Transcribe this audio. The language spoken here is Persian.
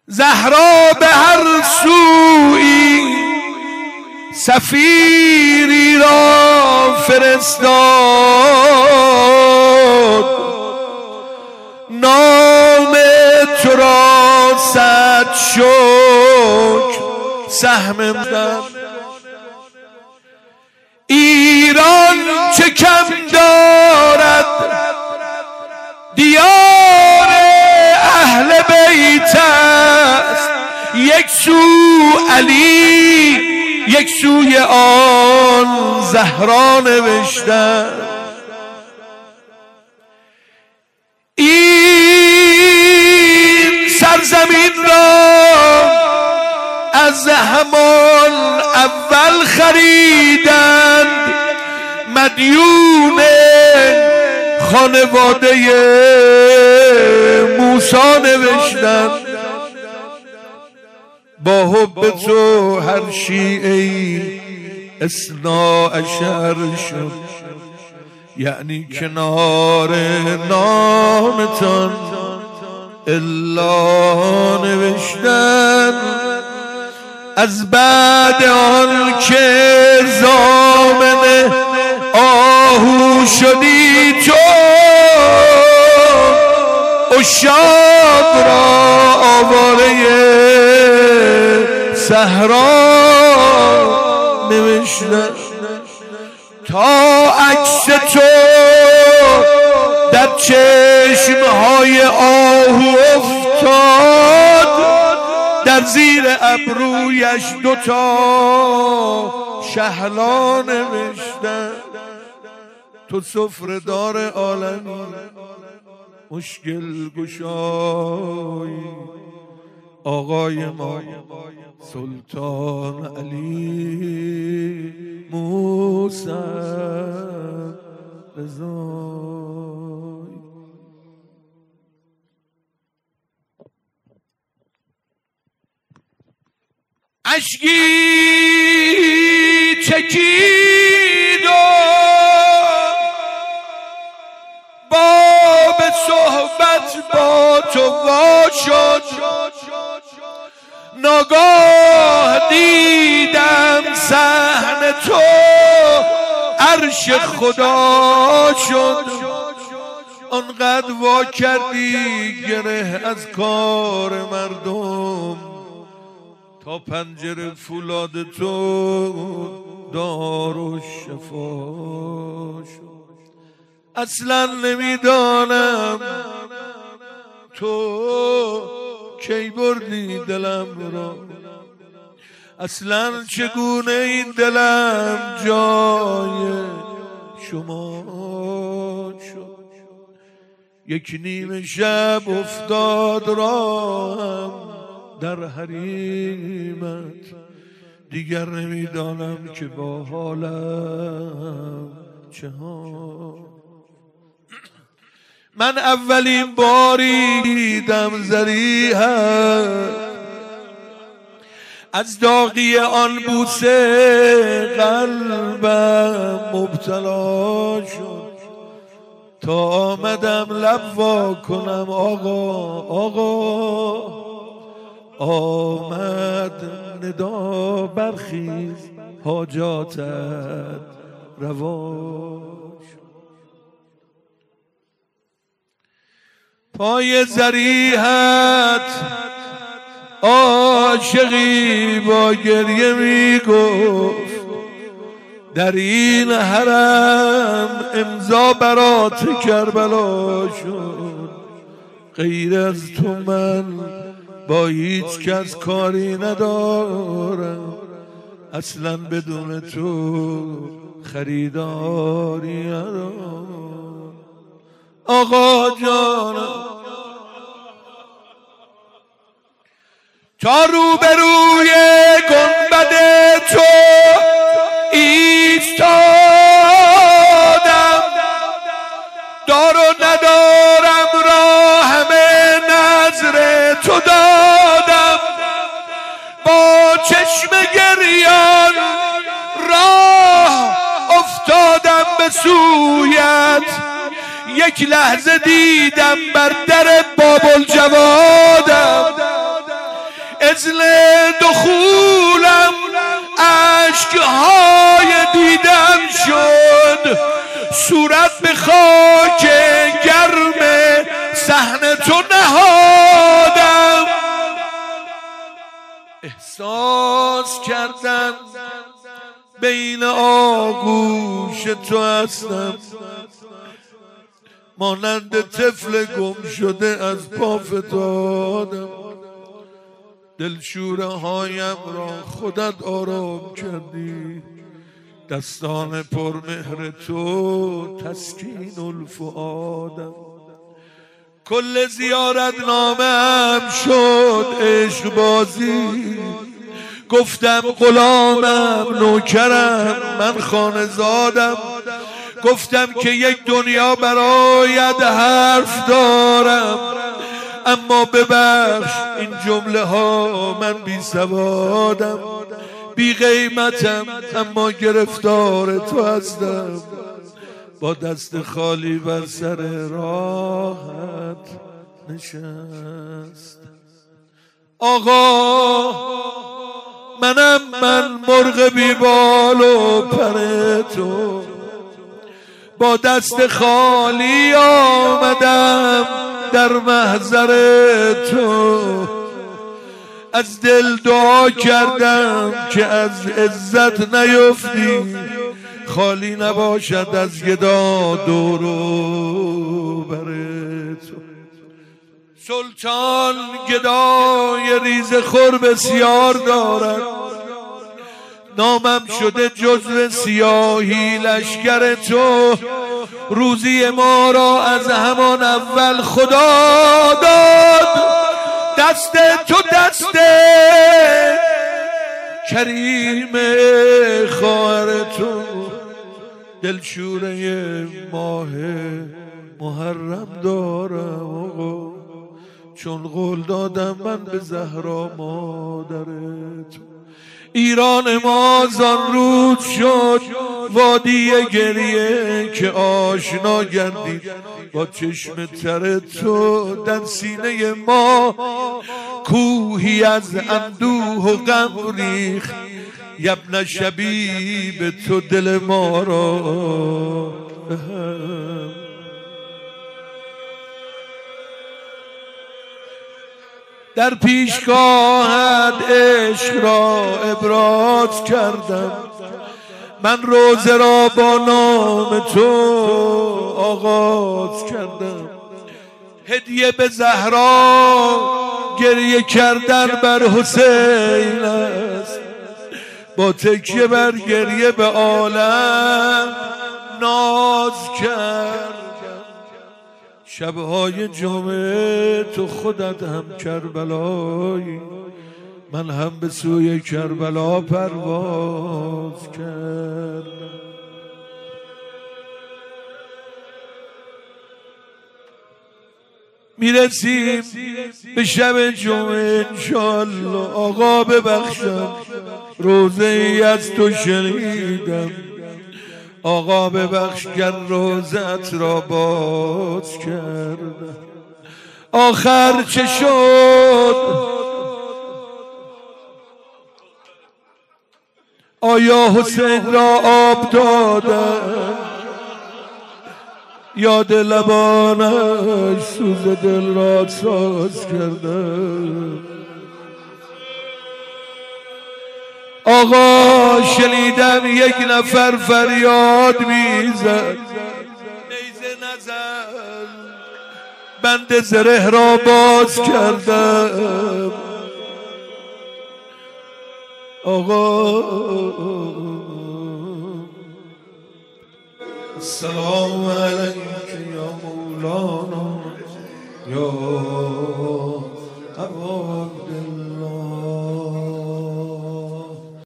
زهرا به هر سویی سفیری را فرستاد، نام تو را صد شکر سهم داد. ایران چه کم دارد دیار اهل بیت است، یک سو علی یک سوی آن زهرا نوشتن. این سرزمین را از همان اول خریدند، مدیون خانواده موسی نوشتند. با حب تو هر شیعه‌ای اثنا عشر شد، یعنی کنار نامتان الا نوشتن. از بعد آن که ضامن آهو شدی تو، عشاق را آواره صحرا نوشتن. تا عکس تو در چشمهای آهو افتاد، در زیر ابرویش دوتا شهلا نوشتن. تو سفره‌دار عالمی، مشکل گشای آقای ما سلطان علی موسی رضایی. اشکی چکید و باب صحبت با تو وا شد، ناگاه دیدم صحن تو عرش خدا شد. آنقدر وا کردی گره از کار مردم، تا پنجره فولاد تو دار و شفا شد. اصلا نمیدانم تو کی بردی دلم را، اصلا چگونه این دلم جای شما شد. یک نیم شب افتاد راهم در حریمت، دیگر نمیدانم که با حالم چه ها. من اولین باری دیدم ضریحت، از داغی آن بوسه قلبم مبتلا شد، تا آمدم لب وا کنم آقا آمد ندا برخیز حاجاتت روا شد. پای ضریحت عاشقی با گریه می گفت، در این حرم امضا برات کربلا شد. غیر از تو من با هیچ کس کاری ندارم، اصلا بدون تو خریداری ندارم. آقا جانم تا روبروی گنبد تو ایستادم، دار و ندارم را همه نظر تو دادم. با چشم گریان راه افتادم به سویت، یک لحظه دیدم بر در باب الجوادم. صورت به خاک گرم صحن تو نهادم. احساس کردم بین آغوش تو هستم، مانند طفل گم شده از پا فتادم. دلشوره هایم را خودت آرام کردی، دستان پرمهر تو تسکین الفؤادم. کل زیارت نامم شد عشق بازی، گفتم غلامم نوکرم من خانه زادم. گفتم که یک دنیا برایت حرف دارم، اما ببخش این جمله ها من بی سوادم. بی قیمتم اما گرفتار تو هستم، با دست خالی بر سر راحت نشست. آقا منم من مرغ بی بال و پر تو، با دست خالی آمدم در محضر تو. از دل دعا کردم که از عزت نیفتی، خالی نباشد از گدا دور و بر تو. سلطان گدای ریز خور بسیار دارد، نامم شده جزو سیاهی لشکر تو. روزی ما را از همان اول خدا داد، دست تو دست کریم خواهر تو. دلشوره ماه محرم دارم آقا، چون قول دادم من به زهرا مادر تو. ایران ما زان روز شد وادی گریه که آشنا گردید با چشم تر تو. در سینه ما کوهی از اندوه و غم ریخت، یبن شبیب تو دل ما را در پیشگاهت عشق را ابراز کردم. من روزه را با نام تو آغاز کردم. هدیه به زهرا گریه کردن بر حسین است، با تکیه بر گریه به عالم ناز کرد. شبهای جمعه تو خودت هم کربلایی، من هم به سوی کربلا پرواز کردم. میرسیم به شب جمعه انشالله. آقا ببخشم روزه ای از تو شنیدم، آقا ببخش گر روزت را باز کردم. آخر چه شد؟ آیا حسین را آب دادم؟ یاد لبانش سوز دل را ساز کردم. آقا شنیدم یک نفر فریاد میزد، نیزه نزن، بند زره را باز کردم. آقا السلام علیک یا مولانا یا